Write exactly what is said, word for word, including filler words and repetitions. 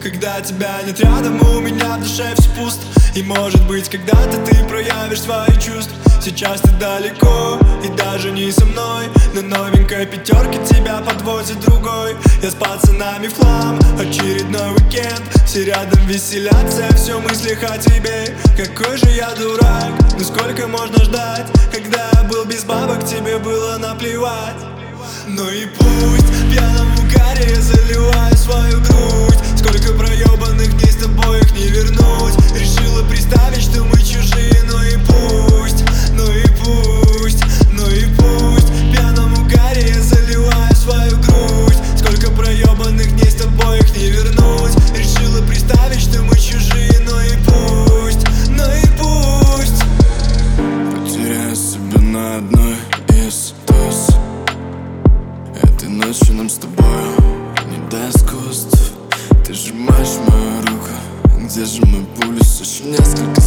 Когда тебя нет рядом, у меня в душе все пусто. И может быть, когда-то ты проявишь свои чувства. Сейчас ты далеко и даже не со мной. На новенькой пятерке тебя подвозит другой. Я с пацанами в хлам, очередной уикенд. Все рядом веселятся, все в мыслях о тебе. Какой же я дурак, ну сколько можно ждать? Когда я был без бабок, тебе было наплевать. Ну и пусть в пьяном угаре я заливаю свою грудь. Сколько проебанных дней с тобой их не вернуть. Решила представить, что мы чужие, ну и пусть, ну и пусть, ну и пусть. В пьяном угаре я заливаю свою грудь. Сколько проебанных дней с тобой их не вернуть. Решила представить, что мы чужие, ну и пусть, ну и пусть. Потеряю себя на одной из туз. Этой ночью нам с тобой не до искусств. Ты сжимаешь мою руку, где же мой пульс? Еще несколько